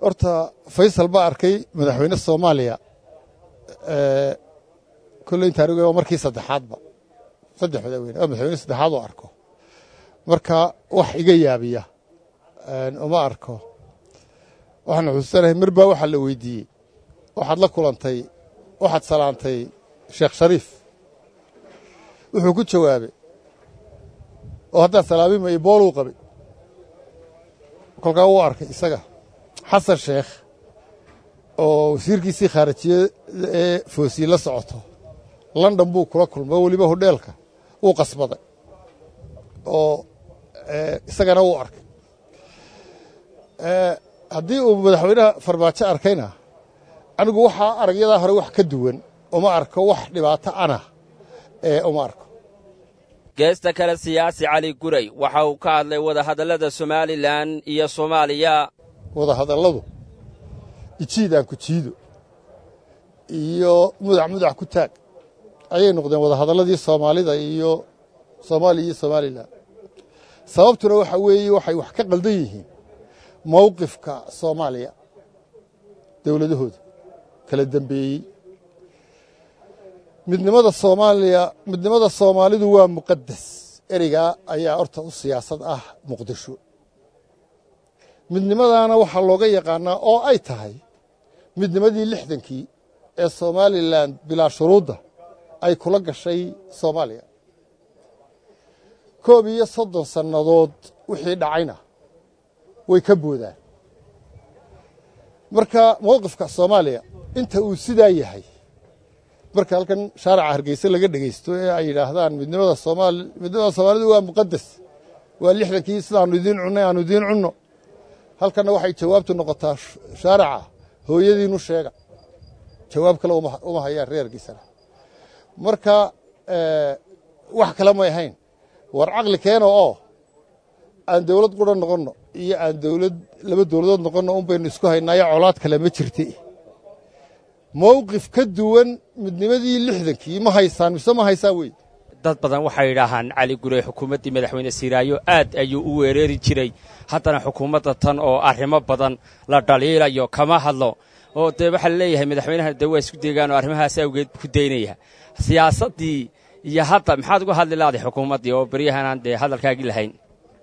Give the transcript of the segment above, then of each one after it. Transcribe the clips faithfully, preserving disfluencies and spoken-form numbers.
horta Faysal baa arkay madaxweyne Soomaaliya ee kulay taariikhda waa markii saddexaadba saddex madaxweyne oo madaxweyne saddexaad oo arko marka wax iga yaabiya aan uma arko waxaan xusuusanahay marba waxa la weydiiyay waxaad la kulantay waxaad salaantay Sheekh Shariif wuxuu ku jawaabay oo hadda salaamay boolu qabay kolka uu arkay isaga xasan sheekh oo wasiirkiisii khaarijiye ee foosiil la socoto London buu kula kulmay waliba hoteelka uu qasbaday oo isagana uu arkay ee hadii uu madaxweynaha Farmaajo arkayna anigu waxa aragyada hore wax ka duwan uma arko wax dhibaato ana ee uma arko geesta kale siyaasi Cali Guray waxa uu ka hadlay wada hadallada Somaliland iyo Soomaaliya wada hadalladu ijiidaan ku jiido iyo mudac mudac ku taag ayay noqdeen wada hadalladii Soomaalida iyo Soomaaliya iyo Somaliland sababtuna waxa weeye waxay wax ka qaldan yihiin mowqifka Soomaaliya dawladahooda kala dambeeyay midnimada Soomaaliya midnimada Soomaalidu waa muqaddas eriga ayaa horta u siyaasad ah Muqdisho midnimadana waxa looga yaqaanaa oo ay tahay midnimadii lixdankii ee Somaliland bila shuruuda ay kula gashay Soomaaliya koob iyo soddon sanadood wixii dhacayna way ka boodaan marka mowqifka Soomaaliya inta uu sidaa yahay marka halkan shaarica Hargeysa laga dhageysto ee ay yiraahdaan midnimada Soomaaliya midnimada Soomaalidu waa muqaddas waa lixdankii sidaan idin cunay aan idin cunno halkan waxay jawaabtu noqotaa shaarica hooyadiinu sheega jawaab kale uma hayaan reerkiisa marka ee wax kale ma ahayn war aqli keeno oo aan dawlad quran noqono iyo aan dawlad laba dawladood noqono un baynu isku haynaayo colaad kale ma jirtay mowqif ka duwan midnimadii lixdankii ma haysaan mise ma haysaa way dad badan waxay yiraahdaan Cali Guray xukuumadii madaxweyne Siiraayo aad ayuu u weerari jiray haddana xukuumadda tan oo arrimo badan la dhaliilayo kama hadlo oo de waxa leeyahay madaxweynaha dawa isku deegaan oo arrimahaas awgeed ku deynaya siyaasadii iyo hadda maxaad uga hadli lahayd xukuumadii oo bariyahan aan de hadalkaagi lahayn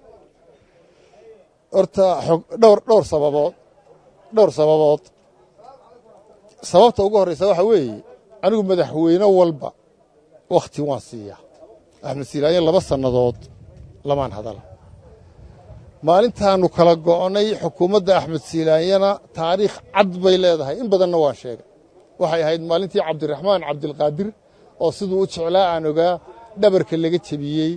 horta dhowr dhowr sababood dhowr sababood sababta ugu horeysa waxa weeye anigu madaxweyne walba waqti waan siiya Axmed Siiraayo laba sanadood lamaan hadal maalintaanu kala go'nay xukuumadda Axmed Siiraayana taariikh cad bay leedahay in badanna waan sheegay waxay ahayd maalintii Cabdiraxmaan Cabdilqaadir oo sidoo u jeclaa aan ogaa dhabarka laga jabiyay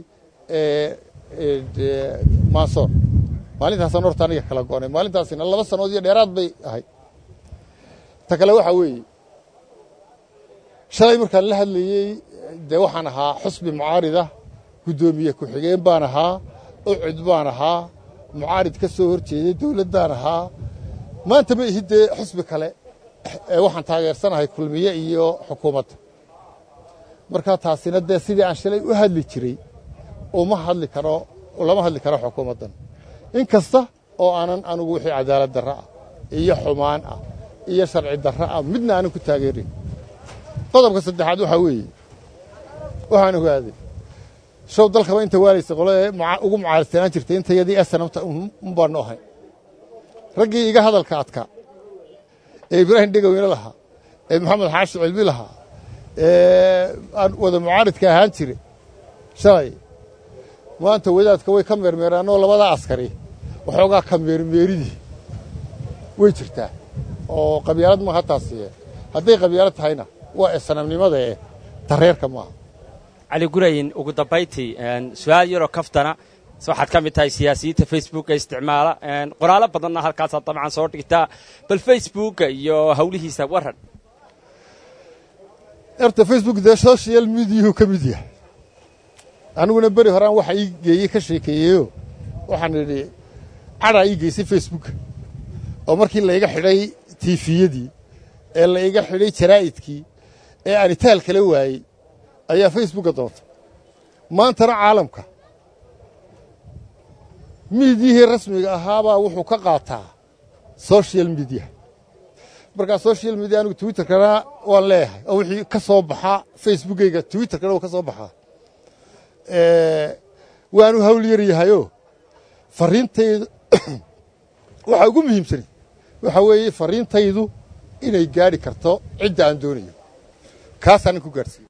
ee Mansoor maalintaas aan horta aniga kala go'nay maalintaasina laba sanadood iyo dheeraad bay ahayd ta kale waxa weeye shalay markaan la hadlayay de waxaan ahaa xusbi mucaarida gudoomiye ku xigeen baan ahaa oo cid baan ahaa mucaarid ka soo horjeeday dawladdan ahaa maanta ma ihidee xusbi kale ee waxaan taageersanahay kulmiye iyo xukuumadda marka taasina de sidii aan shalay u hadli jiray oo ma hadli karo oo lama hadli karo xukuumaddan in kasta oo aanan anigu wixii cadaalad darro ah iyo xumaan ah iyo sharci darro ah midna aanan ku taageerin qodobka saddexaad waxa weeye waxaan ogaaday show dalkaba inta waalaysa qolada ugu mucaaradsanaan jirtay intayadii asanamta un baan ahay raggii iga hadalka adka ee Ibrahim Dhegaweyne lahaa ee Maxamed Xaashi Cilmi lahaa ee aan wada mucaaradka ahaan jiray shalay maanta wadaadka way ka meermeeraan oo labada askari waxoogaa ka meermeeridii way jirtaa oo qabyaalad ma hataasiye hadday qabyaalad tahayna waa sanamnimada ee tareerka ma Cali Guray ugu dambayntii su'aal yaro kaftana waxaad ka mid tahay siyaasiyiinta Facebook ee isticmaala qoraalo badanna halkaas dabcan soo dhigtaa bal Facebook iyo hawlihiisa waran erta Facebook de social media ka mid yahay aniguna bari horaan waxa ii geeyay ka sheekeeyo waxaan idhi ara ii geysay Facebook oo markii la iga xidhay T V-yadii ee la iga xidhay jaraa'idkii ee aan taal kala waayay ayaa Facebook doonta maantana caalamka miidiyihii rasmiga ahaabaa wuxuu ka qaataa social media markaa social media anigu twitterkana waan leeyahay oo wixii ka soo baxa facebookayga twitterkana uu ka soo baxaa waanu hawl yar yahayoo fariintaydu waxa ugu muhiimsan waxa weeye fariintaydu inay gaadhi karto cidda aan doonayo kaasaan ku gaarsiiyo